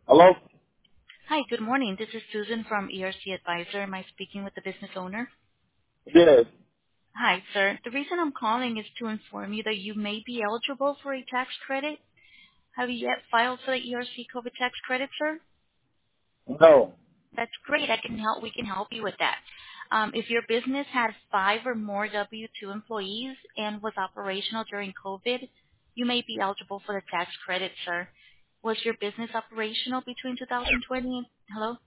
Hello? Hi, good morning. This is Susan from ERC Advisor. Am I speaking with the business owner? Yes. Hi, sir. The reason I'm calling is to inform you that you may be eligible for a tax credit. Have you yet filed for the ERC COVID tax credit, sir? No. That's great. We can help you with that. If your business has 5 or more W-2 employees and was operational during COVID, you may be eligible for the tax credit, sir. Was your business operational between 2020 and... Hello?